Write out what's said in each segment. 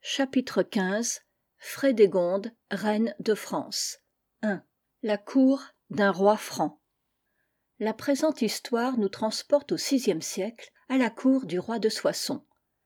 Chapitre XV. Frédégonde, reine de France. 1. La cour d'un roi franc. La présente histoire nous transporte au VIe siècle, à la cour du roi de Soissons.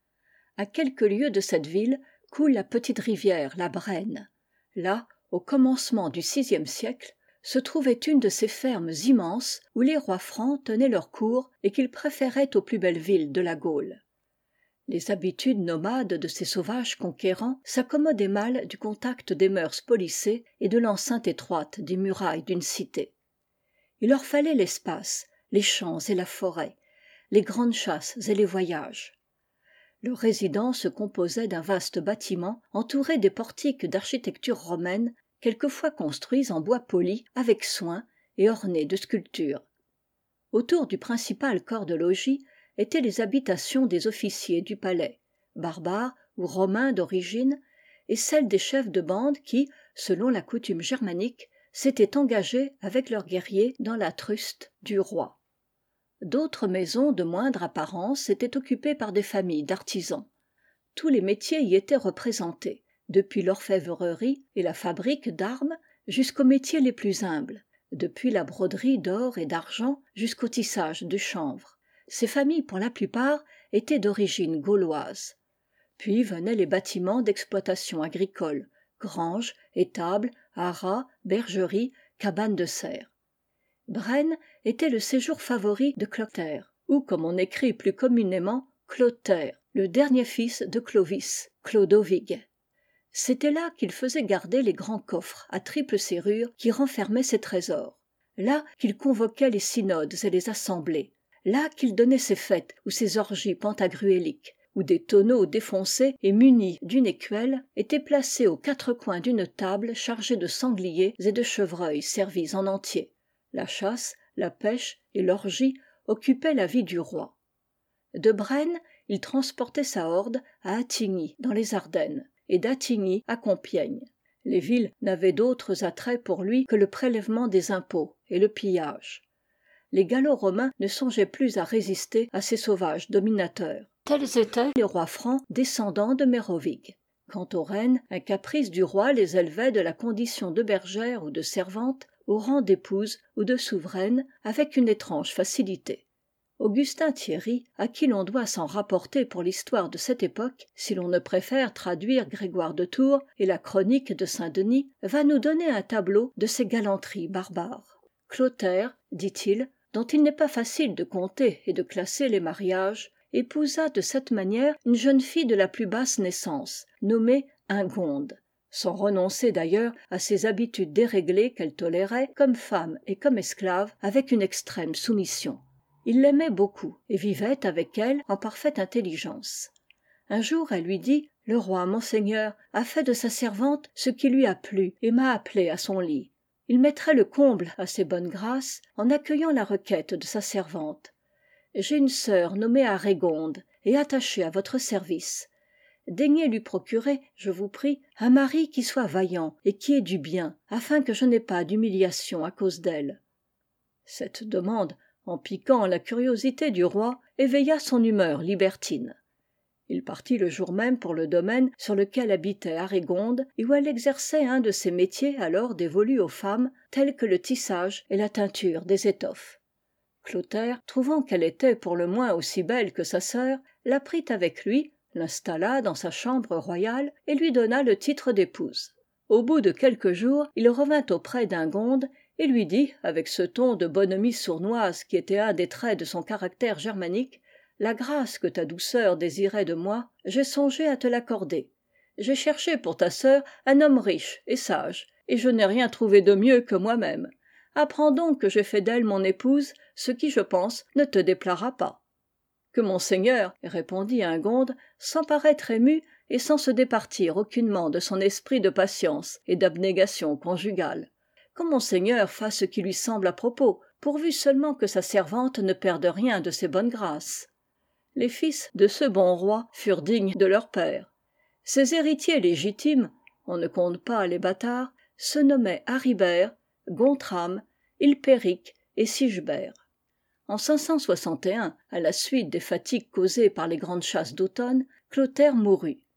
À quelques lieues de cette ville coule la petite rivière, la Brenne. Là, au commencement du VIe siècle, se trouvait une de ces fermes immenses où les rois francs tenaient leur cour et qu'ils préféraient aux plus belles villes de la Gaule. Les habitudes nomades de ces sauvages conquérants s'accommodaient mal du contact des mœurs policées et de l'enceinte étroite des murailles d'une cité. Il leur fallait l'espace, les champs et la forêt, les grandes chasses et les voyages. Leur résidence se composait d'un vaste bâtiment entouré des portiques d'architecture romaine, quelquefois construits en bois poli avec soin et ornés de sculptures. Autour du principal corps de logis étaient les habitations des officiers du palais, barbares ou romains d'origine, et celles des chefs de bande qui, selon la coutume germanique, s'étaient engagés avec leurs guerriers dans la truste du roi. D'autres maisons de moindre apparence étaient occupées par des familles d'artisans. Tous les métiers y étaient représentés, depuis l'orfèvrerie et la fabrique d'armes jusqu'aux métiers les plus humbles, depuis la broderie d'or et d'argent jusqu'au tissage du chanvre. Ces familles, pour la plupart, étaient d'origine gauloise. Puis venaient les bâtiments d'exploitation agricole, granges, étables, haras, bergeries, cabanes de serre. Brenne était le séjour favori de Clotaire, ou comme on écrit plus communément, Clotaire, le dernier fils de Clovis, Chlodovig. C'était là qu'il faisait garder les grands coffres à triple serrure qui renfermaient ses trésors, là qu'il convoquait les synodes et les assemblées, là qu'il donnait ses fêtes ou ses orgies pantagruéliques, où des tonneaux défoncés et munis d'une écuelle étaient placés aux quatre coins d'une table chargée de sangliers et de chevreuils servis en entier. La chasse, la pêche et l'orgie occupaient la vie du roi. De Brenne, il transportait sa horde à Attigny, dans les Ardennes, et d'Attigny à Compiègne. Les villes n'avaient d'autres attraits pour lui que le prélèvement des impôts et le pillage. Les Gallo-romains ne songeaient plus à résister à ces sauvages dominateurs. Tels étaient les rois francs descendants de Méroving. Quant aux reines, un caprice du roi les élevait de la condition de bergère ou de servante au rang d'épouse ou de souveraine avec une étrange facilité. Augustin Thierry, à qui l'on doit s'en rapporter pour l'histoire de cette époque, si l'on ne préfère traduire Grégoire de Tours et la chronique de Saint-Denis, va nous donner un tableau de ces galanteries barbares. Clotaire, dit-il, dont il n'est pas facile de compter et de classer les mariages, épousa de cette manière une jeune fille de la plus basse naissance, nommée Ingonde, sans renoncer d'ailleurs à ses habitudes déréglées qu'elle tolérait comme femme et comme esclave avec une extrême soumission. Il l'aimait beaucoup et vivait avec elle en parfaite intelligence. Un jour elle lui dit « Le roi, monseigneur, a fait de sa servante ce qui lui a plu et m'a appelé à son lit. Il mettrait le comble à ses bonnes grâces en accueillant la requête de sa servante. J'ai une sœur nommée Arégonde et attachée à votre service. Daignez lui procurer, je vous prie, un mari qui soit vaillant et qui ait du bien, afin que je n'aie pas d'humiliation à cause d'elle. » Cette demande, en piquant la curiosité du roi, éveilla son humeur libertine. Il partit le jour même pour le domaine sur lequel habitait Arégonde et où elle exerçait un de ces métiers alors dévolus aux femmes, tels que le tissage et la teinture des étoffes. Clotaire, trouvant qu'elle était pour le moins aussi belle que sa sœur, la prit avec lui, l'installa dans sa chambre royale et lui donna le titre d'épouse. Au bout de quelques jours, il revint auprès d'Ingonde et lui dit, avec ce ton de bonhomie sournoise qui était un des traits de son caractère germanique, « La grâce que ta douceur désirait de moi, j'ai songé à te l'accorder. J'ai cherché pour ta sœur un homme riche et sage, et je n'ai rien trouvé de mieux que moi-même. Apprends donc que j'ai fait d'elle mon épouse, ce qui, je pense, ne te déplaira pas. » Que monseigneur, répondit Ingonde, sans paraître ému et sans se départir aucunement de son esprit de patience et d'abnégation conjugale. Que monseigneur fasse ce qui lui semble à propos, pourvu seulement que sa servante ne perde rien de ses bonnes grâces. Les fils de ce bon roi furent dignes de leur père. Ses héritiers légitimes, on ne compte pas les bâtards, se nommaient Haribert, Gontram, Hilpéric et Sigebert. En 561, à la suite des fatigues causées par les grandes chasses d'automne, Clotaire mourut.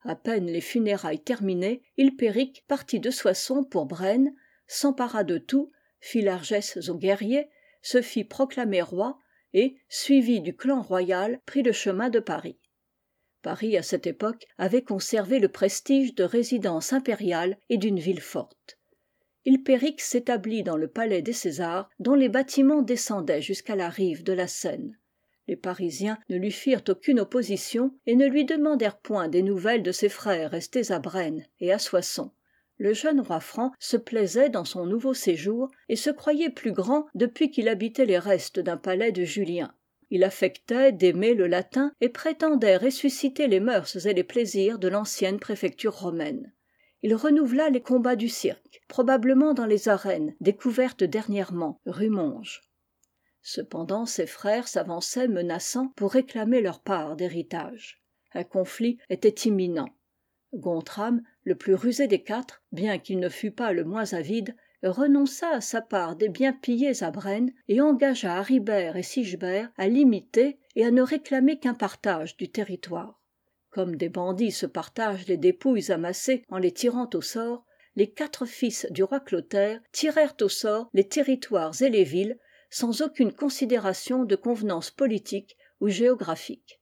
À peine les funérailles terminées, Hilpéric partit de Soissons pour Braine, s'empara de tout, fit largesses aux guerriers, se fit proclamer roi et, suivi du clan royal, prit le chemin de Paris. Paris, à cette époque, avait conservé le prestige de résidence impériale et d'une ville forte. Hilpéric s'établit dans le palais des Césars, dont les bâtiments descendaient jusqu'à la rive de la Seine. Les Parisiens ne lui firent aucune opposition et ne lui demandèrent point des nouvelles de ses frères restés à Braine et à Soissons. Le jeune roi franc se plaisait dans son nouveau séjour et se croyait plus grand depuis qu'il habitait les restes d'un palais de Julien. Il affectait d'aimer le latin et prétendait ressusciter les mœurs et les plaisirs de l'ancienne préfecture romaine. Il renouvela les combats du cirque, probablement dans les arènes découvertes dernièrement rue Monge. Cependant ses frères s'avançaient menaçants pour réclamer leur part d'héritage. Un conflit était imminent. Gontram, le plus rusé des quatre, bien qu'il ne fût pas le moins avide, renonça à sa part des biens pillés à Braine et engagea Haribert et Sigebert à l'imiter et à ne réclamer qu'un partage du territoire. Comme des bandits se partagent les dépouilles amassées en les tirant au sort, les 4 fils du roi Clotaire tirèrent au sort les territoires et les villes, sans aucune considération de convenance politique ou géographique.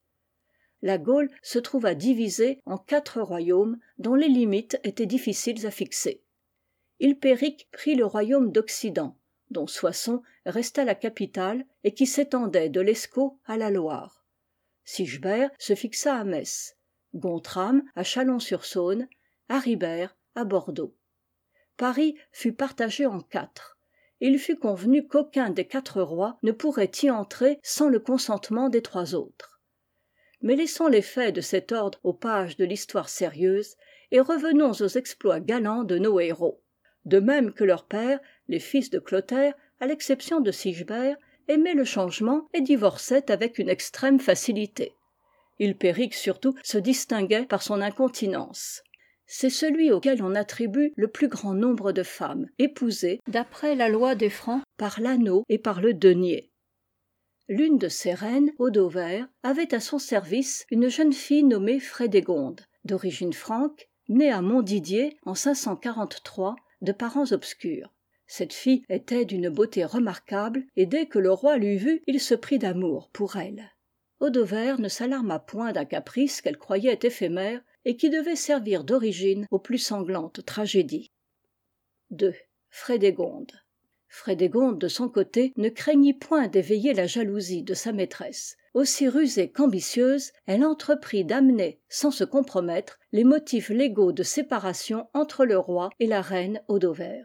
La Gaule se trouva divisée en 4 royaumes dont les limites étaient difficiles à fixer. Hilpéric prit le royaume d'Occident, dont Soissons resta la capitale et qui s'étendait de l'Escaut à la Loire. Sigebert se fixa à Metz, Gontram à Chalon-sur-Saône, Haribert à Bordeaux. Paris fut partagé en 4. Il fut convenu qu'aucun des 4 rois ne pourrait y entrer sans le consentement des 3 autres. Mais laissons les faits de cet ordre aux pages de l'histoire sérieuse et revenons aux exploits galants de nos héros. De même que leurs pères, les fils de Clotaire, à l'exception de Sigebert, aimaient le changement et divorçaient avec une extrême facilité. Hilpéric surtout se distinguait par son incontinence. C'est celui auquel on attribue le plus grand nombre de femmes, épousées, d'après la loi des Francs, par l'anneau et par le denier. L'une de ces reines, Audover, avait à son service une jeune fille nommée Frédégonde, d'origine franque, née à Montdidier en 543, de parents obscurs. Cette fille était d'une beauté remarquable, et dès que le roi l'eut vue, il se prit d'amour pour elle. Audover ne s'alarma point d'un caprice qu'elle croyait éphémère et qui devait servir d'origine aux plus sanglantes tragédies. 2. Frédégonde. Frédégonde, de son côté, ne craignit point d'éveiller la jalousie de sa maîtresse. Aussi rusée qu'ambitieuse, elle entreprit d'amener, sans se compromettre, les motifs légaux de séparation entre le roi et la reine Audover.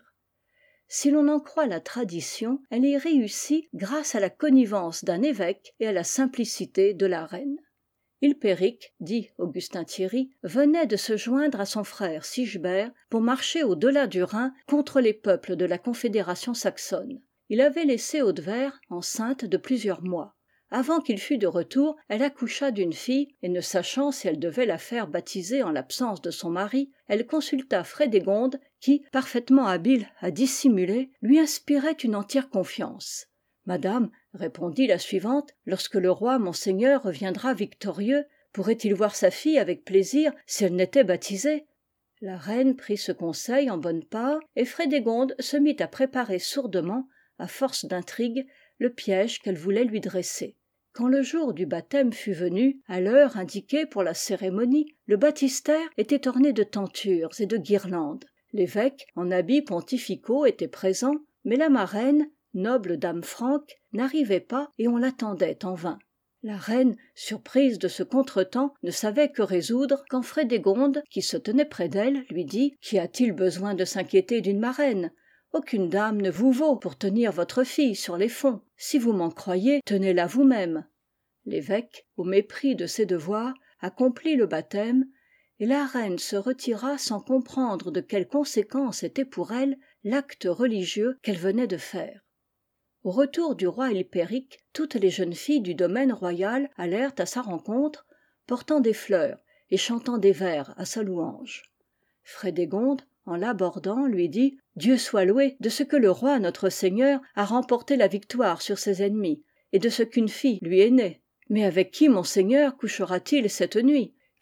Si l'on en croit la tradition, elle y réussit grâce à la connivence d'un évêque et à la simplicité de la reine. Hilpéric, dit Augustin Thierry, venait de se joindre à son frère Sigebert pour marcher au-delà du Rhin contre les peuples de la confédération saxonne. Il avait laissé Audever enceinte de plusieurs mois. Avant qu'il fût de retour, elle accoucha d'une fille, et ne sachant si elle devait la faire baptiser en l'absence de son mari, elle consulta Frédégonde, qui, parfaitement habile à dissimuler, lui inspirait une entière confiance. « Madame, répondit la suivante, lorsque le roi monseigneur reviendra victorieux, pourrait-il voir sa fille avec plaisir si elle n'était baptisée ?» La reine prit ce conseil en bonne part, et Frédégonde se mit à préparer sourdement, à force d'intrigues, le piège qu'elle voulait lui dresser. Quand le jour du baptême fut venu, à l'heure indiquée pour la cérémonie, le baptistère était orné de tentures et de guirlandes. L'évêque, en habits pontificaux, était présent, mais la marraine, noble dame franque, n'arrivait pas et on l'attendait en vain. La reine, surprise de ce contretemps, ne savait que résoudre quand Frédégonde, qui se tenait près d'elle, lui dit « Qui a-t-il besoin de s'inquiéter d'une marraine ? Aucune dame ne vous vaut pour tenir votre fille sur les fonts. Si vous m'en croyez, tenez-la vous-même. » L'évêque, au mépris de ses devoirs, accomplit le baptême, et la reine se retira sans comprendre de quelles conséquences était pour elle l'acte religieux qu'elle venait de faire. Au retour du roi Hilpéric, toutes les jeunes filles du domaine royal allèrent à sa rencontre, portant des fleurs et chantant des vers à sa louange. Frédégonde, en l'abordant, lui dit « Dieu soit loué de ce que le roi notre Seigneur a remporté la victoire sur ses ennemis, et de ce qu'une fille lui est née. Mais avec qui monseigneur couchera-t-il cette nuit ?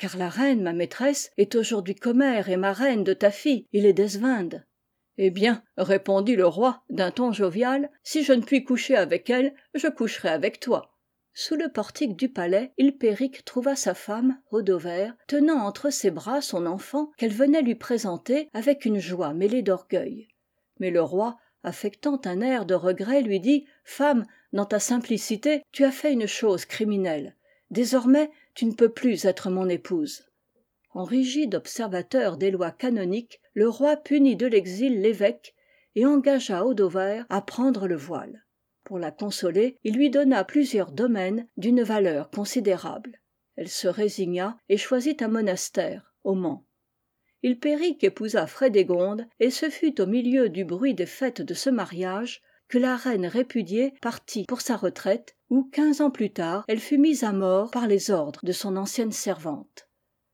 car la reine, ma maîtresse, est aujourd'hui commère et marraine de ta fille, Ilédesvinde. Eh bien, répondit le roi d'un ton jovial, si je ne puis coucher avec elle, je coucherai avec toi. Sous le portique du palais, Hilpéric trouva sa femme, Audover, tenant entre ses bras son enfant qu'elle venait lui présenter avec une joie mêlée d'orgueil. Mais le roi, affectant un air de regret, lui dit « Femme, dans ta simplicité, tu as fait une chose criminelle. Désormais, tu ne peux plus être mon épouse. » En rigide observateur des lois canoniques, le roi punit de l'exil l'évêque et engagea Audover à prendre le voile. Pour la consoler, il lui donna plusieurs domaines d'une valeur considérable. Elle se résigna et choisit un monastère, au Mans. Hilpéric épousa Frédégonde, et ce fut au milieu du bruit des fêtes de ce mariage que la reine répudiée partit pour sa retraite, où, 15 ans plus tard, elle fut mise à mort par les ordres de son ancienne servante.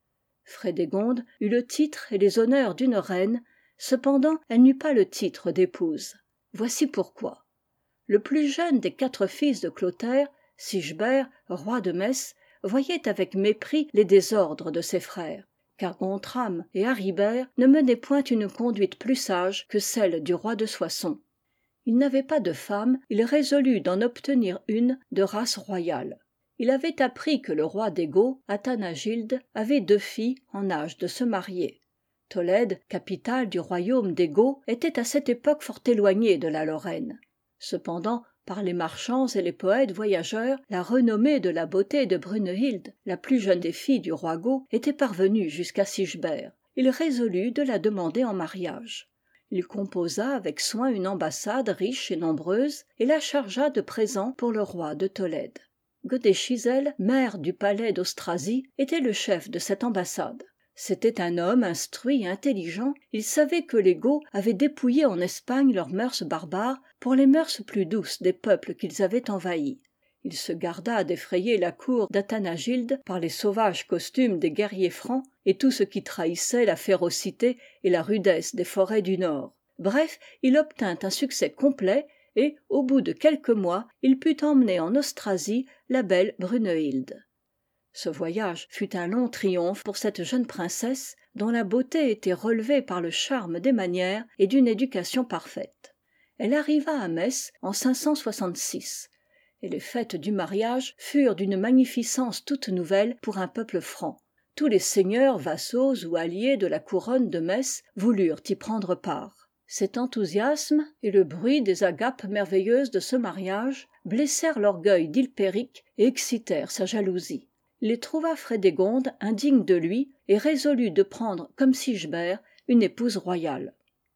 Frédégonde eut le titre et les honneurs d'une reine, cependant elle n'eut pas le titre d'épouse. Voici pourquoi. Le plus jeune des 4 fils de Clotaire, Sigebert, roi de Metz, voyait avec mépris les désordres de ses frères, car Gontram et Haribert ne menaient point une conduite plus sage que celle du roi de Soissons. Il n'avait pas de femme, il résolut d'en obtenir une de race royale. Il avait appris que le roi des Goths, Athanagilde, avait 2 filles en âge de se marier. Tolède, capitale du royaume des Goths, était à cette époque fort éloignée de la Lorraine. Cependant, par les marchands et les poètes voyageurs, la renommée de la beauté de Brunehilde, la plus jeune des filles du roi Goth, était parvenue jusqu'à Sigebert. Il résolut de la demander en mariage. Il composa avec soin une ambassade riche et nombreuse et la chargea de présents pour le roi de Tolède. Godéchizel, maire du palais d'Austrasie, était le chef de cette ambassade. C'était un homme instruit et intelligent, il savait que les Goths avaient dépouillé en Espagne leurs mœurs barbares pour les mœurs plus douces des peuples qu'ils avaient envahis. Il se garda d'effrayer la cour d'Athanagilde par les sauvages costumes des guerriers francs et tout ce qui trahissait la férocité et la rudesse des forêts du Nord. Bref, il obtint un succès complet et, au bout de quelques mois, il put emmener en Austrasie la belle Brunehilde. Ce voyage fut un long triomphe pour cette jeune princesse dont la beauté était relevée par le charme des manières et d'une éducation parfaite. Elle arriva à Metz en 566, et les fêtes du mariage furent d'une magnificence toute nouvelle pour un peuple franc. Tous les seigneurs, vassaux ou alliés de la couronne de Metz voulurent y prendre part. Cet enthousiasme et le bruit des agapes merveilleuses de ce mariage blessèrent l'orgueil d'Hilpéric et excitèrent sa jalousie. Il trouva Frédégonde indigne de lui et résolut de prendre comme Sigebert une épouse royale.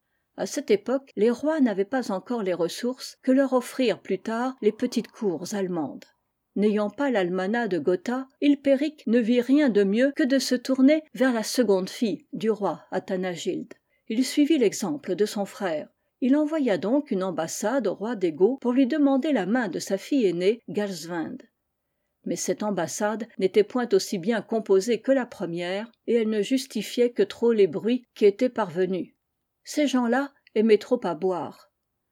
À cette époque, les rois n'avaient pas encore les ressources que leur offrirent plus tard les petites cours allemandes. N'ayant pas l'almanach de Gotha, Hilpéric ne vit rien de mieux que de se tourner vers la seconde fille du roi Athanagilde. Il suivit l'exemple de son frère. Il envoya donc une ambassade au roi des Goths pour lui demander la main de sa fille aînée, Galsvinde. Mais cette ambassade n'était point aussi bien composée que la première, et elle ne justifiait que trop les bruits qui étaient parvenus. Ces gens-là aimaient trop à boire.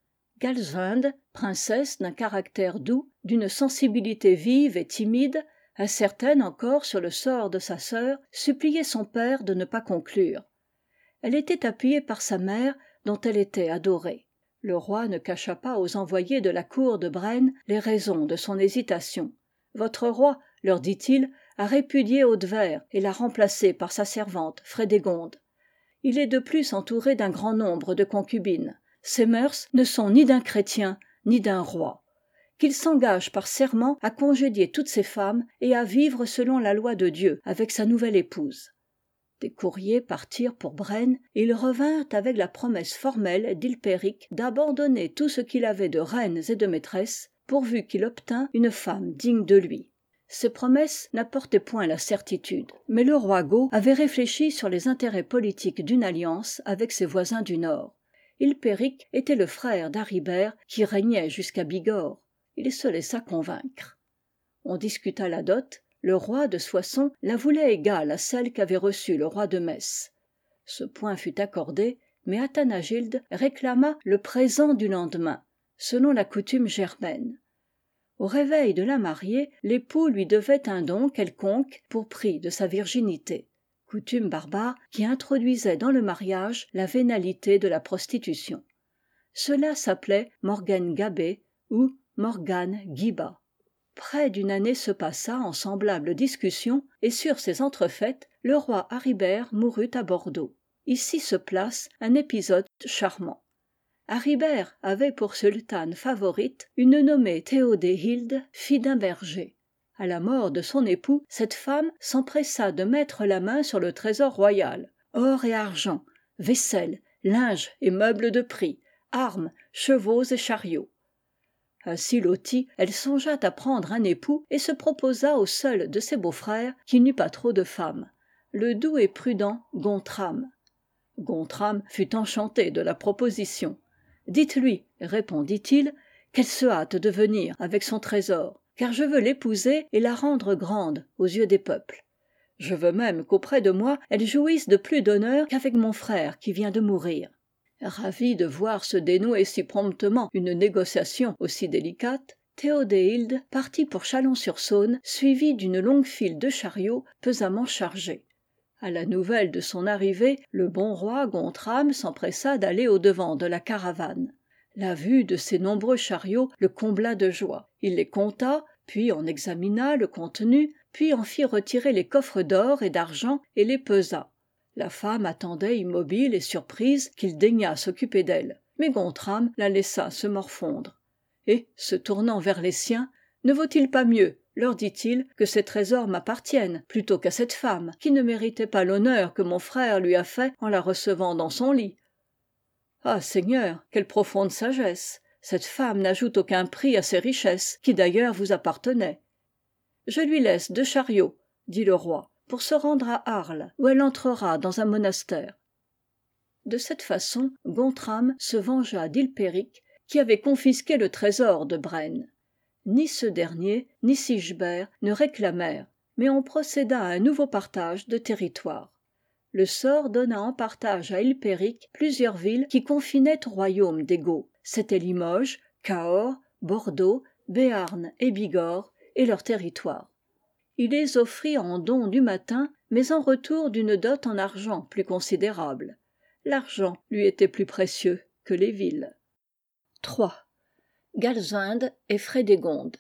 Galsvinde, princesse d'un caractère doux, d'une sensibilité vive et timide, incertaine encore sur le sort de sa sœur, suppliait son père de ne pas conclure. Elle était appuyée par sa mère, dont elle était adorée. Le roi ne cacha pas aux envoyés de la cour de Braine les raisons de son hésitation. Votre roi, leur dit-il, a répudié Audever et l'a remplacé par sa servante, Frédégonde. Il est de plus entouré d'un grand nombre de concubines. Ses mœurs ne sont ni d'un chrétien, ni d'un roi. Qu'il s'engage par serment à congédier toutes ces femmes et à vivre selon la loi de Dieu avec sa nouvelle épouse. Des courriers partirent pour Braine et ils revinrent avec la promesse formelle d'Hilpéric d'abandonner tout ce qu'il avait de reines et de maîtresses, pourvu qu'il obtînt une femme digne de lui. Ces promesses n'apportaient point la certitude, mais le roi Goth avait réfléchi sur les intérêts politiques d'une alliance avec ses voisins du Nord. Hilpéric était le frère d'Haribert qui régnait jusqu'à Bigorre. Il se laissa convaincre. On discuta la dot. Le roi de Soissons la voulait égale à celle qu'avait reçue le roi de Metz. Ce point fut accordé, mais Athanagilde réclama le présent du lendemain, selon la coutume germaine. Au réveil de la mariée, l'époux lui devait un don quelconque pour prix de sa virginité, coutume barbare qui introduisait dans le mariage la vénalité de la prostitution. Cela s'appelait Morgen Gabé ou Morgan Giba. Près d'une année se passa en semblable discussion, et sur ces entrefaites, le roi Haribert mourut à Bordeaux. Ici se place un épisode charmant. Haribert avait pour sultane favorite une nommée Théodéhilde, fille d'un berger. À la mort de son époux, cette femme s'empressa de mettre la main sur le trésor royal. Or et argent, vaisselle, linge et meubles de prix, armes, chevaux et chariots. Ainsi lotie, elle songea à prendre un époux et se proposa au seul de ses beaux-frères qui n'eut pas trop de femmes, le doux et prudent Gontram. Gontram fut enchanté de la proposition. « Dites-lui, répondit-il, qu'elle se hâte de venir avec son trésor, car je veux l'épouser et la rendre grande aux yeux des peuples. Je veux même qu'auprès de moi elle jouisse de plus d'honneur qu'avec mon frère qui vient de mourir. » Ravi de voir se dénouer si promptement une négociation aussi délicate, Théodéhilde partit pour Chalon-sur-Saône, suivie d'une longue file de chariots pesamment chargés. À la nouvelle de son arrivée, le bon roi Gontram s'empressa d'aller au-devant de la caravane. La vue de ces nombreux chariots le combla de joie. Il les compta, puis en examina le contenu, puis en fit retirer les coffres d'or et d'argent et les pesa. La femme attendait immobile et surprise qu'il daignât s'occuper d'elle, mais Gontram la laissa se morfondre. Et, se tournant vers les siens, « Ne vaut-il pas mieux, leur dit-il, que ces trésors m'appartiennent, plutôt qu'à cette femme, qui ne méritait pas l'honneur que mon frère lui a fait en la recevant dans son lit. Ah, Seigneur, quelle profonde sagesse! Cette femme n'ajoute aucun prix à ses richesses, qui d'ailleurs vous appartenaient. Je lui laisse 2 chariots, dit le roi, pour se rendre à Arles, où elle entrera dans un monastère. De cette façon, Gontram se vengea d'Hilpéric, qui avait confisqué le trésor de Brenne. Ni ce dernier, ni Sigebert ne réclamèrent, mais on procéda à un nouveau partage de territoire. Le sort donna en partage à Hilpéric plusieurs villes qui confinaient au royaume des Goths. C'étaient Limoges, Cahors, Bordeaux, Béarn et Bigorre, et leurs territoires. Il les offrit en don du matin, mais en retour d'une dot en argent plus considérable. L'argent lui était plus précieux que les villes. 3. Galswinde et Frédégonde.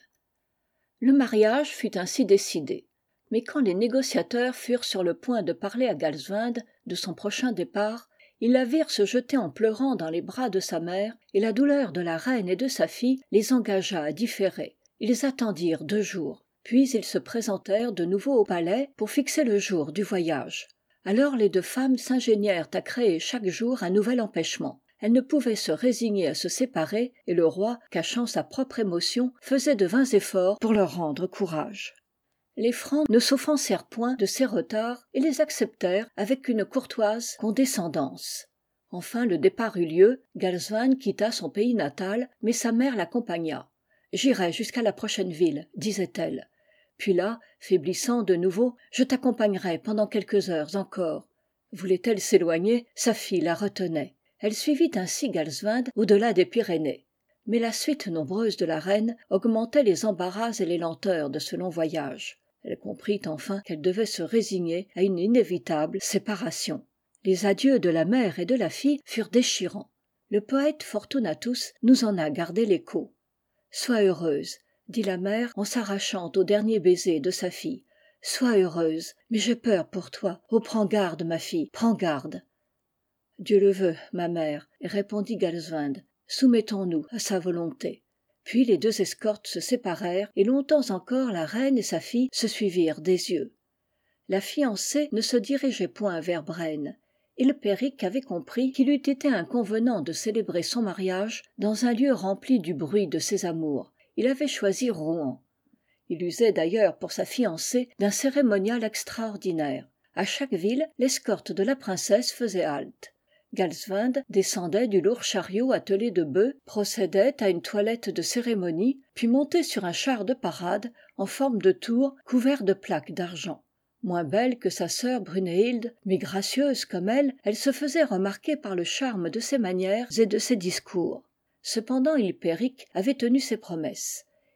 Le mariage fut ainsi décidé. Mais quand les négociateurs furent sur le point de parler à Galswinde de son prochain départ, ils la virent se jeter en pleurant dans les bras de sa mère, et la douleur de la reine et de sa fille les engagea à différer. Ils attendirent 2 jours. Puis ils se présentèrent de nouveau au palais pour fixer le jour du voyage. Alors les 2 femmes s'ingénièrent à créer chaque jour un nouvel empêchement. Elles ne pouvaient se résigner à se séparer, et le roi, cachant sa propre émotion, faisait de vains efforts pour leur rendre courage. Les Francs ne s'offensèrent point de ces retards et les acceptèrent avec une courtoise condescendance. Enfin le départ eut lieu, Galswinde quitta son pays natal, mais sa mère l'accompagna. « J'irai jusqu'à la prochaine ville, disait-elle. Puis là, faiblissant de nouveau, je t'accompagnerai pendant quelques heures encore. Voulait-elle s'éloigner, sa fille la retenait. Elle suivit ainsi Galswinde au-delà des Pyrénées. Mais la suite nombreuse de la reine augmentait les embarras et les lenteurs de ce long voyage. Elle comprit enfin qu'elle devait se résigner à une inévitable séparation. Les adieux de la mère et de la fille furent déchirants. Le poète Fortunatus nous en a gardé l'écho. « Sois heureuse, dit la mère en s'arrachant au dernier baiser de sa fille. Sois heureuse, mais j'ai peur pour toi. Oh, prends garde, ma fille, prends garde. Dieu le veut, ma mère, répondit Galswinde. Soumettons-nous à sa volonté. Puis les 2 escortes se séparèrent, et longtemps encore la reine et sa fille se suivirent des yeux. La fiancée ne se dirigeait point vers Brenne. Hilpéric avait compris qu'il eût été inconvenant de célébrer son mariage dans un lieu rempli du bruit de ses amours. Il avait choisi Rouen. Il usait d'ailleurs pour sa fiancée d'un cérémonial extraordinaire. À chaque ville, l'escorte de la princesse faisait halte. Galswinde descendait du lourd chariot attelé de bœufs, procédait à une toilette de cérémonie, puis montait sur un char de parade en forme de tour couvert de plaques d'argent. Moins belle que sa sœur Brunéhilde, mais gracieuse comme elle se faisait remarquer par le charme de ses manières et de ses discours. Cependant Hilpéric avait tenu ses promesses.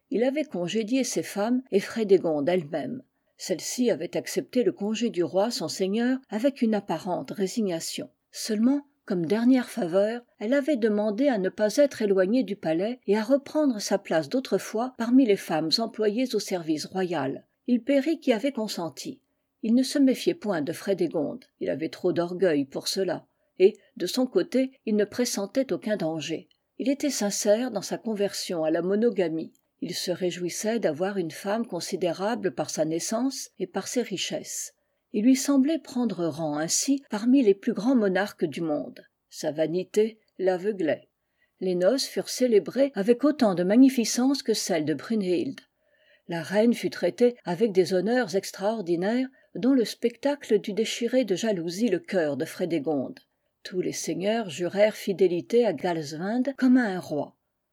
il avait congédié ses femmes et Frédégonde elle-même. Celle-ci avait accepté le congé du roi son seigneur avec une apparente résignation. Seulement, comme dernière faveur, elle avait demandé à ne pas être éloignée du palais et à reprendre sa place d'autrefois parmi les femmes employées au service royal. Hilpéric y avait consenti. Il ne se méfiait point de Frédégonde, il avait trop d'orgueil pour cela, et, de son côté, il ne pressentait aucun danger. Il était sincère dans sa conversion à la monogamie. Il se réjouissait d'avoir une femme considérable par sa naissance et par ses richesses. Il lui semblait prendre rang ainsi parmi les plus grands monarques du monde. Sa vanité l'aveuglait. Les noces furent célébrées avec autant de magnificence que celles de Brunhild. La reine fut traitée avec des honneurs extraordinaires dont le spectacle dut déchirer de jalousie le cœur de Frédégonde. Tous les seigneurs jurèrent fidélité à Galsvinde comme à un roi.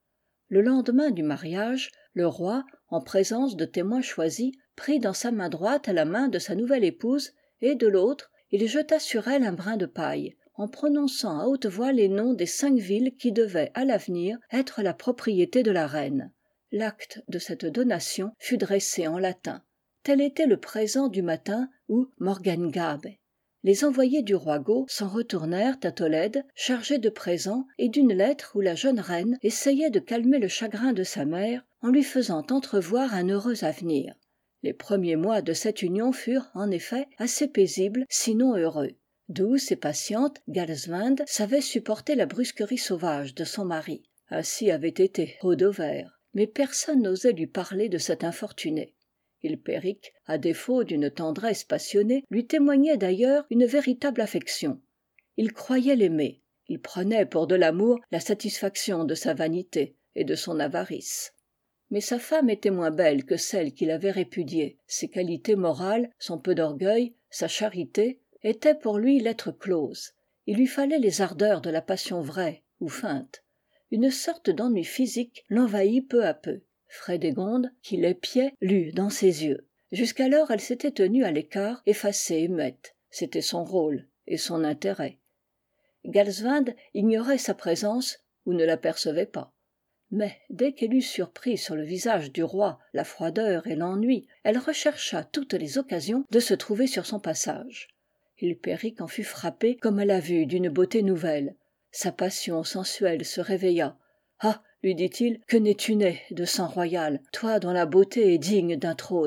Le lendemain du mariage, le roi, en présence de témoins choisis, prit dans sa main droite la main de sa nouvelle épouse, et de l'autre, il jeta sur elle un brin de paille, en prononçant à haute voix les noms des 5 villes qui devaient, à l'avenir, être la propriété de la reine. L'acte de cette donation fut dressé en latin. Tel était le présent du matin où Morgengabe. Les envoyés du roi Got s'en retournèrent à Tolède, chargés de présents et d'une lettre où la jeune reine essayait de calmer le chagrin de sa mère en lui faisant entrevoir un heureux avenir. Les premiers mois de cette union furent, en effet, assez paisibles, sinon heureux. Douce et patiente, Galsvinde savait supporter la brusquerie sauvage de son mari. Ainsi avait été Rodovère, mais personne n'osait lui parler de cet infortuné. Hilpéric, à défaut d'une tendresse passionnée, lui témoignait d'ailleurs une véritable affection. Il croyait l'aimer. Il prenait pour de l'amour la satisfaction de sa vanité et de son avarice. Mais sa femme était moins belle que celle qu'il avait répudiée. Ses qualités morales, son peu d'orgueil, sa charité, étaient pour lui lettre close. Il lui fallait les ardeurs de la passion vraie ou feinte. Une sorte d'ennui physique l'envahit peu à peu. Frédégonde, qui l'épiait, lut dans ses yeux. Jusqu'alors elle s'était tenue à l'écart, effacée et muette. C'était son rôle et son intérêt. Galsvinde ignorait sa présence ou ne l'apercevait pas. Mais dès qu'elle eut surpris sur le visage du roi la froideur et l'ennui, elle rechercha toutes les occasions de se trouver sur son passage. Hilpéric en fut frappé comme à la vue d'une beauté nouvelle. Sa passion sensuelle se réveilla. « Ah !» lui dit-il, « que n'es-tu né de sang royal, toi dont la beauté est digne d'un trône !»«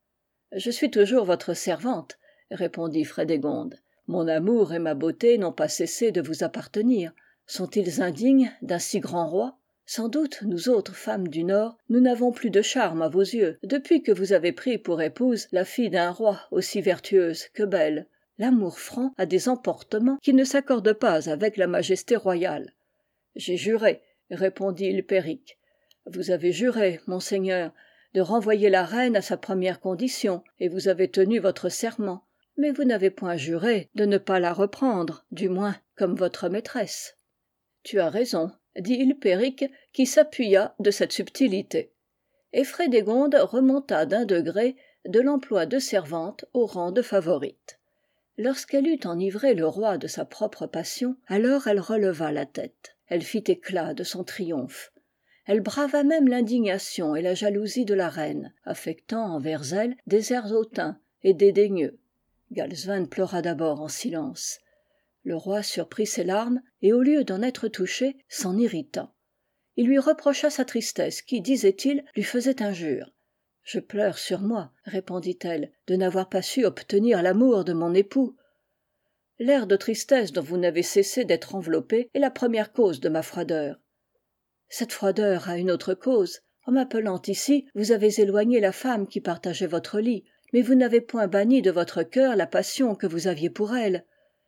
Je suis toujours votre servante, » répondit Frédégonde. « Mon amour et ma beauté n'ont pas cessé de vous appartenir. Sont-ils indignes d'un si grand roi ? Sans doute, nous autres femmes du Nord, nous n'avons plus de charme à vos yeux, depuis que vous avez pris pour épouse la fille d'un roi aussi vertueuse que belle. L'amour franc a des emportements qui ne s'accordent pas avec la majesté royale. »« J'ai juré, » répondit Hilpéric. « Vous avez juré, monseigneur, de renvoyer la reine à sa première condition, et vous avez tenu votre serment. Mais vous n'avez point juré de ne pas la reprendre, du moins comme votre maîtresse. »« Tu as raison, » dit Hilpéric, qui s'appuya de cette subtilité. Et Frédégonde remonta d'1 degré de l'emploi de servante au rang de favorite. Lorsqu'elle eut enivré le roi de sa propre passion, alors elle releva la tête. Elle fit éclat de son triomphe. Elle brava même l'indignation et la jalousie de la reine, affectant envers elle des airs hautains et dédaigneux. Galsvinde pleura d'abord en silence. Le roi surprit ses larmes et, au lieu d'en être touché, s'en irrita. Il lui reprocha sa tristesse qui, disait-il, lui faisait injure. « Je pleure sur moi, » répondit-elle, « de n'avoir pas su obtenir l'amour de mon époux. L'air de tristesse dont vous n'avez cessé d'être enveloppé est la première cause de ma froideur. Cette froideur a une autre cause. En m'appelant ici, vous avez éloigné la femme qui partageait votre lit, mais vous n'avez point banni de votre cœur la passion que vous aviez pour elle.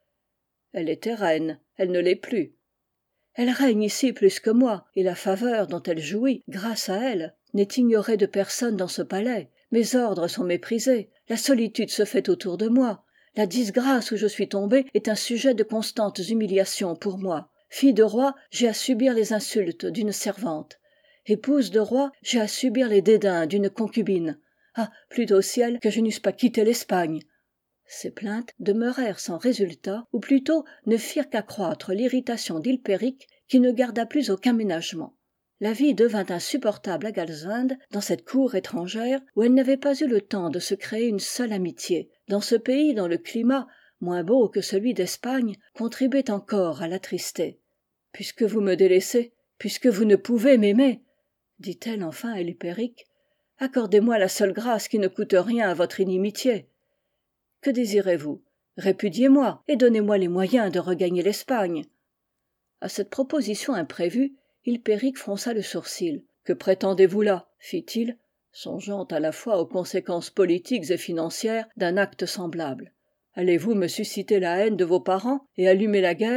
Elle était reine, elle ne l'est plus. Elle règne ici plus que moi, et la faveur dont elle jouit, grâce à elle, n'est ignorée de personne dans ce palais. Mes ordres sont méprisés, la solitude se fait autour de moi. La disgrâce où je suis tombée est un sujet de constantes humiliations pour moi. Fille de roi, j'ai à subir les insultes d'une servante. Épouse de roi, j'ai à subir les dédains d'une concubine. Ah, plût au ciel que je n'eusse pas quitté l'Espagne. » Ces plaintes demeurèrent sans résultat, ou plutôt ne firent qu'accroître l'irritation d'Hilpéric, qui ne garda plus aucun ménagement. la vie devint insupportable à Galswinde, dans cette cour étrangère où elle n'avait pas eu le temps de se créer une seule amitié, dans ce pays dont le climat, moins beau que celui d'Espagne, contribuait encore à l'attrister. « Puisque vous me délaissez, puisque vous ne pouvez m'aimer, dit-elle enfin à Hilpéric, accordez-moi la seule grâce qui ne coûte rien à votre inimitié. Que désirez-vous ? Répudiez-moi et donnez-moi les moyens de regagner l'Espagne. » À cette proposition imprévue, Hilpéric fronça le sourcil. « Que prétendez-vous là ? Fit-il, songeant à la fois aux conséquences politiques et financières d'un acte semblable. Allez-vous me susciter la haine de vos parents et allumer la guerre ?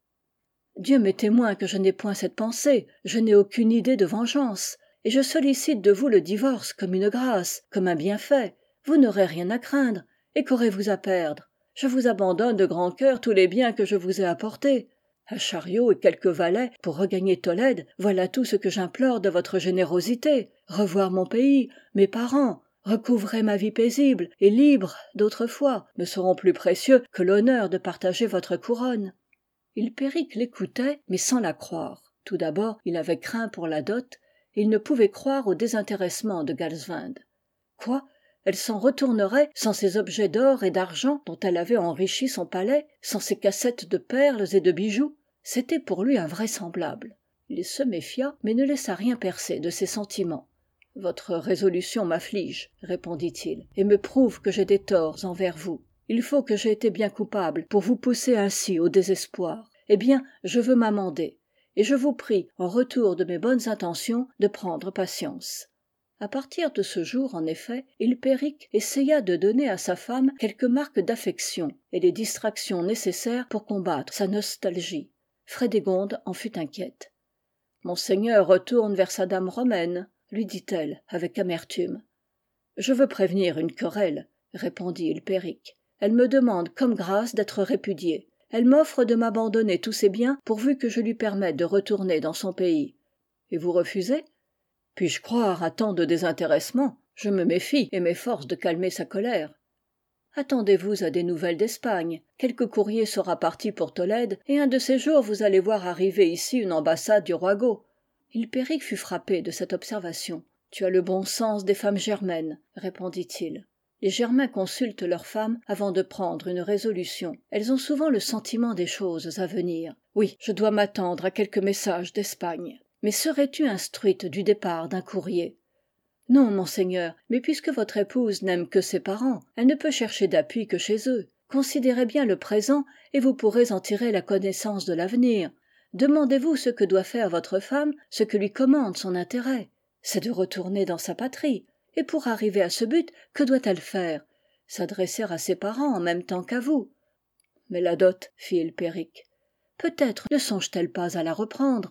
Dieu m'est témoin que je n'ai point cette pensée, je n'ai aucune idée de vengeance, et je sollicite de vous le divorce comme une grâce, comme un bienfait. Vous n'aurez rien à craindre, et qu'aurez-vous à perdre ? Je vous abandonne de grand cœur tous les biens que je vous ai apportés. Un chariot et quelques valets pour regagner Tolède, voilà tout ce que j'implore de votre générosité. Revoir mon pays, mes parents, recouvrer ma vie paisible et libre d'autrefois, me seront plus précieux que l'honneur de partager votre couronne. » Hilpéric l'écoutait, mais sans la croire. Tout d'abord, il avait craint pour la dot, et il ne pouvait croire au désintéressement de Galswinde. Quoi ? Elle s'en retournerait sans ces objets d'or et d'argent dont elle avait enrichi son palais, sans ces cassettes de perles et de bijoux ? C'était pour lui invraisemblable. Il se méfia, mais ne laissa rien percer de ses sentiments. « Votre résolution m'afflige, répondit-il, et me prouve que j'ai des torts envers vous. Il faut que j'aie été bien coupable pour vous pousser ainsi au désespoir. Eh bien, je veux m'amender, et je vous prie, en retour de mes bonnes intentions, de prendre patience. » À partir de ce jour, en effet, Hilpéric essaya de donner à sa femme quelques marques d'affection et les distractions nécessaires pour combattre sa nostalgie. Frédégonde en fut inquiète. « Monseigneur retourne vers sa dame romaine, lui dit-elle avec amertume. « Je veux prévenir une querelle, répondit Hilpéric. Elle me demande comme grâce d'être répudiée. Elle m'offre de m'abandonner tous ses biens pourvu que je lui permette de retourner dans son pays. Et vous refusez ? Puis-je croire à tant de désintéressement ? Je me méfie et m'efforce de calmer sa colère. Attendez-vous à des nouvelles d'Espagne. Quelque courrier sera parti pour Tolède, et un de ces jours vous allez voir arriver ici une ambassade du roi Got. » Hilpéric fut frappé de cette observation. « Tu as le bon sens des femmes germaines, » répondit-il. Les Germains consultent leurs femmes avant de prendre une résolution. Elles ont souvent le sentiment des choses à venir. Oui, je dois m'attendre à quelques messages d'Espagne. Mais serais-tu instruite du départ d'un courrier ? Non, monseigneur, mais puisque votre épouse n'aime que ses parents, elle ne peut chercher d'appui que chez eux. Considérez bien le présent et vous pourrez en tirer la connaissance de l'avenir. Demandez-vous ce que doit faire votre femme, ce que lui commande son intérêt. C'est de retourner dans sa patrie. Et pour arriver à ce but, que doit-elle faire ? S'adresser à ses parents en même temps qu'à vous. Mais la dot, fit Hilpéric. Peut-être ne songe-t-elle pas à la reprendre.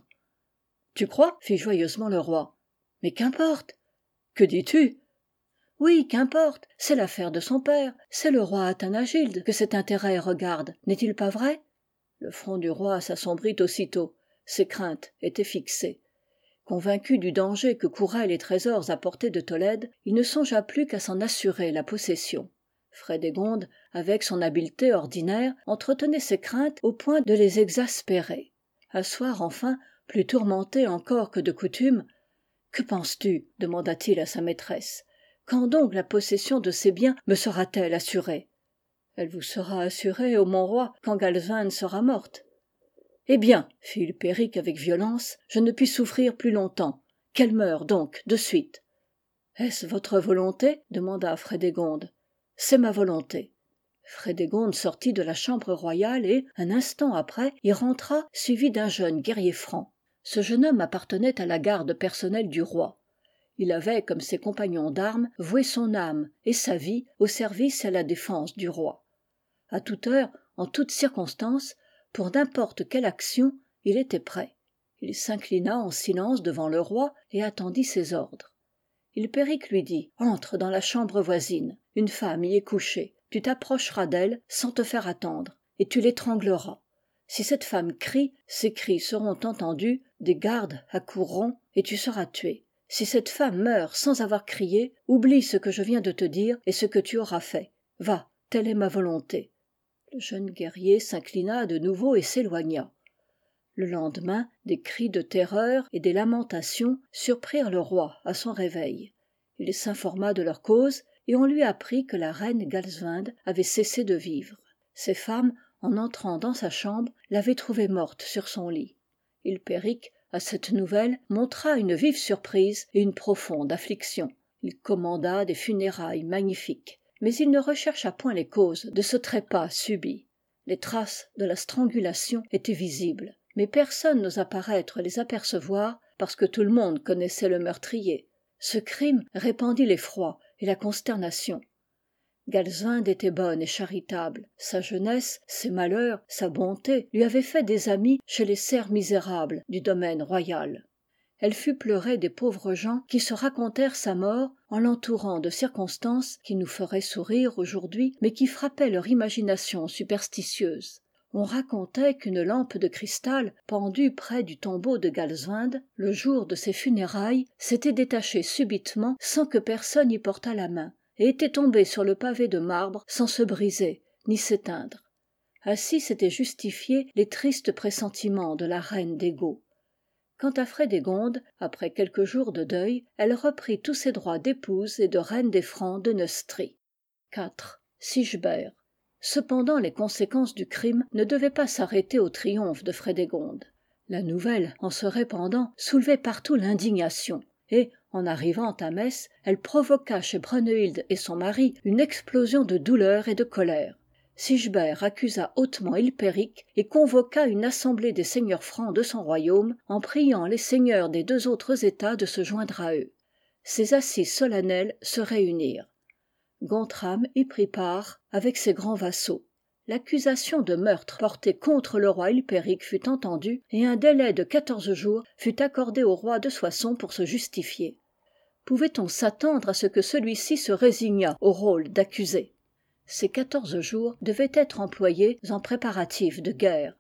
Tu crois ? Fit joyeusement le roi. Mais qu'importe ? Que dis-tu ? Oui, qu'importe, c'est l'affaire de son père, c'est le roi Athanagilde que cet intérêt regarde, n'est-il pas vrai ? Le front du roi s'assombrit aussitôt, ses craintes étaient fixées. Convaincu du danger que couraient les trésors apportés de Tolède, il ne songea plus qu'à s'en assurer la possession. Frédégonde, avec son habileté ordinaire, entretenait ses craintes au point de les exaspérer. Un soir enfin, plus tourmenté encore que de coutume, « Que penses-tu ? demanda-t-il à sa maîtresse. « Quand donc la possession de ces biens me sera-t-elle assurée ? » Elle vous sera assurée, ô mon roi, quand Galswinde sera morte. Eh bien, fit Hilpéric avec violence, je ne puis souffrir plus longtemps. Qu'elle meure donc, de suite. Est-ce votre volonté ? demanda Frédégonde. C'est ma volonté. Frédégonde sortit de la chambre royale et, un instant après, y rentra suivie d'un jeune guerrier franc. Ce jeune homme appartenait à la garde personnelle du roi. Il avait, comme ses compagnons d'armes, voué son âme et sa vie au service et à la défense du roi. À toute heure, en toute circonstance, pour n'importe quelle action, il était prêt. Il s'inclina en silence devant le roi et attendit ses ordres. Hilpéric lui dit « Entre dans la chambre voisine, une femme y est couchée, tu t'approcheras d'elle sans te faire attendre, et tu l'étrangleras. Si cette femme crie, ses cris seront entendus, des gardes accourront, et tu seras tué. Si cette femme meurt sans avoir crié, oublie ce que je viens de te dire et ce que tu auras fait. Va, telle est ma volonté. » Le jeune guerrier s'inclina de nouveau et s'éloigna. Le lendemain, des cris de terreur et des lamentations surprirent le roi à son réveil. Il s'informa de leur cause, et on lui apprit que la reine Galswinde avait cessé de vivre. Ses femmes, en entrant dans sa chambre, l'avaient trouvée morte sur son lit. Hilpéric, à cette nouvelle, montra une vive surprise et une profonde affliction. Il commanda des funérailles magnifiques, mais il ne rechercha point les causes de ce trépas subit. Les traces de la strangulation étaient visibles, mais personne n'osa paraître les apercevoir parce que tout le monde connaissait le meurtrier. Ce crime répandit l'effroi et la consternation. Galswinde était bonne et charitable. Sa jeunesse, ses malheurs, sa bonté lui avaient fait des amis chez les serfs misérables du domaine royal. Elle fut pleurée des pauvres gens qui se racontèrent sa mort en l'entourant de circonstances qui nous feraient sourire aujourd'hui, mais qui frappaient leur imagination superstitieuse. On racontait qu'une lampe de cristal pendue près du tombeau de Galswinde, le jour de ses funérailles, s'était détachée subitement sans que personne y portât la main, et était tombée sur le pavé de marbre sans se briser ni s'éteindre. Ainsi s'étaient justifiés les tristes pressentiments de la reine des Goths. Quant à Frédégonde, après quelques jours de deuil, elle reprit tous ses droits d'épouse et de reine des Francs de Neustrie. 4. Sigebert. Cependant les conséquences du crime ne devaient pas s'arrêter au triomphe de Frédégonde. La nouvelle, en se répandant, soulevait partout l'indignation, et, en arrivant à Metz, elle provoqua chez Brunehilde et son mari une explosion de douleur et de colère. Sigebert accusa hautement Hilpéric et convoqua une assemblée des seigneurs francs de son royaume en priant les seigneurs des deux autres États de se joindre à eux. Ces assises solennelles se réunirent. Gontram y prit part avec ses grands vassaux. L'accusation de meurtre portée contre le roi Hilpéric fut entendue et un délai de 14 jours fut accordé au roi de Soissons pour se justifier. Pouvait-on s'attendre à ce que celui-ci se résignât au rôle d'accusé ? Ces 14 jours devaient être employés en préparatifs de guerre.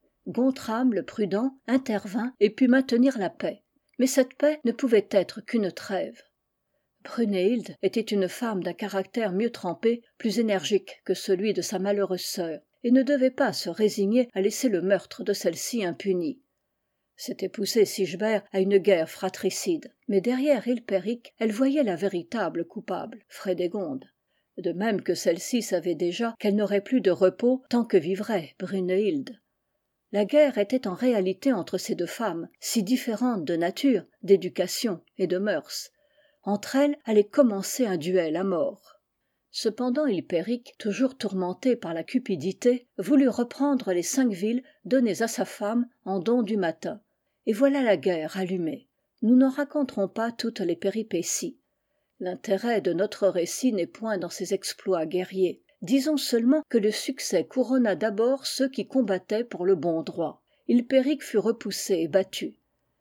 Gontram le prudent intervint et put maintenir la paix. Mais cette paix ne pouvait être qu'une trêve. Brunehilde était une femme d'un caractère mieux trempé, plus énergique que celui de sa malheureuse sœur, et ne devait pas se résigner à laisser le meurtre de celle-ci impuni. C'était pousser Sigebert à une guerre fratricide, mais derrière Hilpéric, elle voyait la véritable coupable, Frédégonde. De même que celle-ci savait déjà qu'elle n'aurait plus de repos tant que vivrait Brunehilde. La guerre était en réalité entre ces deux femmes, si différentes de nature, d'éducation et de mœurs. Entre elles allait commencer un duel à mort. Cependant Hilpéric, toujours tourmenté par la cupidité, voulut reprendre les 5 villes données à sa femme en don du matin. Et voilà la guerre allumée. Nous n'en raconterons pas toutes les péripéties. L'intérêt de notre récit n'est point dans ses exploits guerriers. Disons seulement que le succès couronna d'abord ceux qui combattaient pour le bon droit. Hilpéric fut repoussé et battu.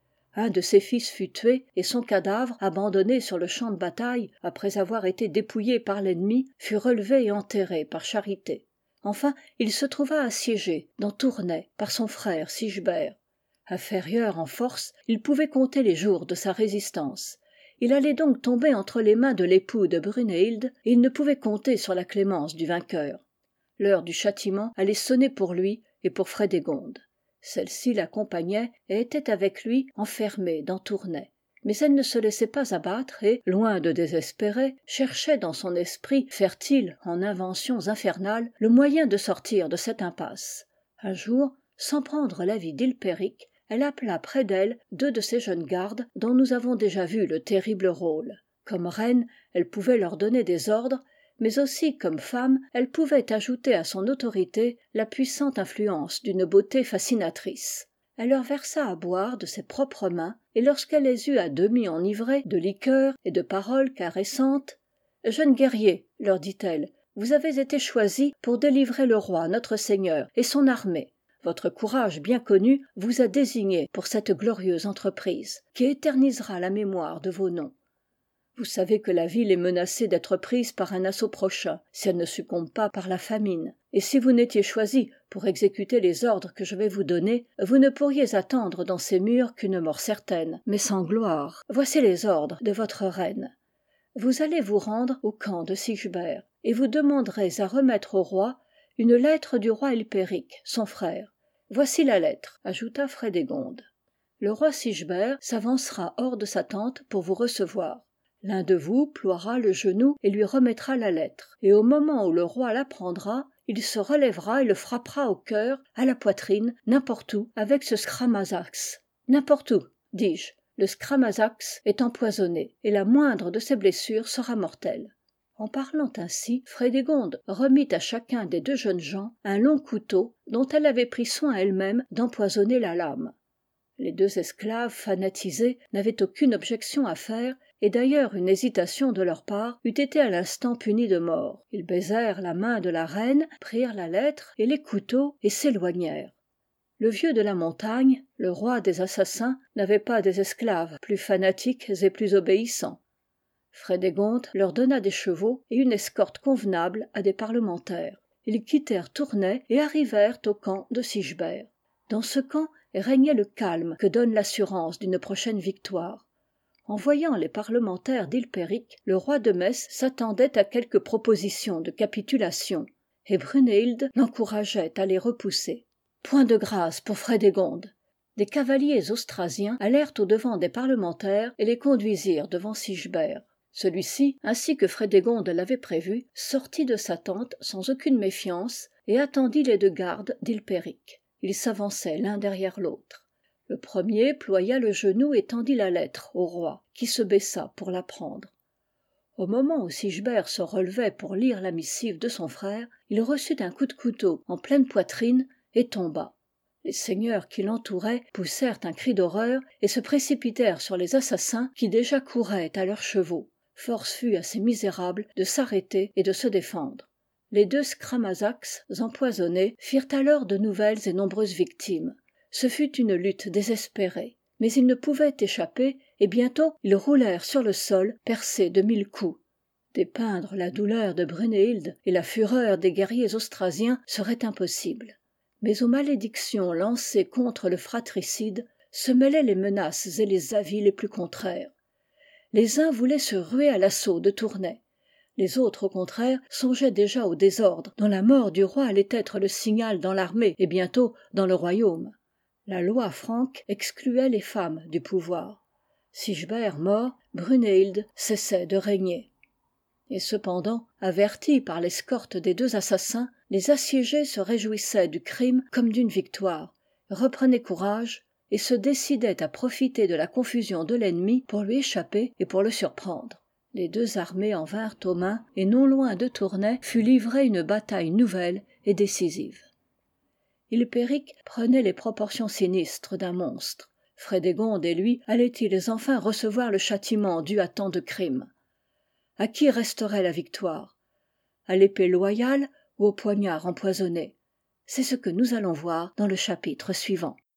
Un de ses fils fut tué et son cadavre, abandonné sur le champ de bataille, après avoir été dépouillé par l'ennemi, fut relevé et enterré par charité. Enfin, il se trouva assiégé, dans Tournai, par son frère Sigebert. Inférieur en force, il pouvait compter les jours de sa résistance. Il allait donc tomber entre les mains de l'époux de Brunehilde, et il ne pouvait compter sur la clémence du vainqueur. L'heure du châtiment allait sonner pour lui et pour Frédégonde. Celle-ci l'accompagnait et était avec lui enfermée dans Tournai. Mais elle ne se laissait pas abattre et, loin de désespérer, cherchait dans son esprit, fertile en inventions infernales, le moyen de sortir de cette impasse. Un jour, sans prendre l'avis d'Hilpéric, elle appela près d'elle 2 de ses jeunes gardes dont nous avons déjà vu le terrible rôle. Comme reine, elle pouvait leur donner des ordres, mais aussi comme femme, elle pouvait ajouter à son autorité la puissante influence d'une beauté fascinatrice. Elle leur versa à boire de ses propres mains, et lorsqu'elle les eut à demi enivrés de liqueurs et de paroles caressantes, « Jeunes guerriers, leur dit-elle, vous avez été choisis pour délivrer le roi notre Seigneur et son armée. Votre courage bien connu vous a désignés pour cette glorieuse entreprise, qui éternisera la mémoire de vos noms. Vous savez que la ville est menacée d'être prise par un assaut prochain, si elle ne succombe pas par la famine. Et si vous n'étiez choisis pour exécuter les ordres que je vais vous donner, vous ne pourriez attendre dans ces murs qu'une mort certaine, mais sans gloire. Voici les ordres de votre reine. Vous allez vous rendre au camp de Sigebert, et vous demanderez à remettre au roi une lettre du roi Hilpéric, son frère. Voici la lettre, ajouta Frédégonde. Le roi Sigebert s'avancera hors de sa tente pour vous recevoir. L'un de vous ploiera le genou et lui remettra la lettre, et au moment où le roi la prendra, il se relèvera et le frappera au cœur, à la poitrine, n'importe où, avec ce scramasax. N'importe où, dis-je. Le scramasax est empoisonné, et la moindre de ses blessures sera mortelle. En parlant ainsi, Frédégonde remit à chacun des deux jeunes gens un long couteau dont elle avait pris soin elle-même d'empoisonner la lame. Les deux esclaves fanatisés n'avaient aucune objection à faire, et d'ailleurs une hésitation de leur part eût été à l'instant punie de mort. Ils baisèrent la main de la reine, prirent la lettre et les couteaux et s'éloignèrent. Le vieux de la montagne, le roi des assassins, n'avait pas des esclaves plus fanatiques et plus obéissants. Frédégonde leur donna des chevaux et une escorte convenable à des parlementaires. Ils quittèrent Tournai et arrivèrent au camp de Sigebert. Dans ce camp régnait le calme que donne l'assurance d'une prochaine victoire. En voyant les parlementaires d'Hilpéric, le roi de Metz s'attendait à quelques propositions de capitulation, et Brunéhilde l'encourageait à les repousser. Point de grâce pour Frédégonde. Des cavaliers austrasiens allèrent au-devant des parlementaires et les conduisirent devant Sigebert. Celui-ci, ainsi que Frédégonde l'avait prévu, sortit de sa tente sans aucune méfiance et attendit les deux gardes d'Hilpéric. Ils s'avançaient l'un derrière l'autre. Le premier ploya le genou et tendit la lettre au roi, qui se baissa pour la prendre. Au moment où Sigebert se relevait pour lire la missive de son frère, il reçut un coup de couteau en pleine poitrine et tomba. Les seigneurs qui l'entouraient poussèrent un cri d'horreur et se précipitèrent sur les assassins qui déjà couraient à leurs chevaux. Force fut à ces misérables de s'arrêter et de se défendre. Les deux scramasax empoisonnés firent alors de nouvelles et nombreuses victimes. Ce fut une lutte désespérée. Mais ils ne pouvaient échapper, et bientôt ils roulèrent sur le sol, percés de 1000 coups. Dépeindre la douleur de Brunéhilde et la fureur des guerriers austrasiens serait impossible. Mais aux malédictions lancées contre le fratricide se mêlaient les menaces et les avis les plus contraires. Les uns voulaient se ruer à l'assaut de Tournai. Les autres, au contraire, songeaient déjà au désordre dont la mort du roi allait être le signal dans l'armée et bientôt dans le royaume. La loi franque excluait les femmes du pouvoir. Sigebert mort, Brunéhilde cessait de régner. Et cependant, avertis par l'escorte des deux assassins, les assiégés se réjouissaient du crime comme d'une victoire, reprenaient courage et se décidaient à profiter de la confusion de l'ennemi pour lui échapper et pour le surprendre. Les deux armées en vinrent aux mains et non loin de Tournai fut livrée une bataille nouvelle et décisive. Hilpéric prenait les proportions sinistres d'un monstre. Frédégonde et lui allaient-ils enfin recevoir le châtiment dû à tant de crimes? À qui resterait la victoire? À l'épée loyale ou au poignard empoisonné? C'est ce que nous allons voir dans le chapitre suivant.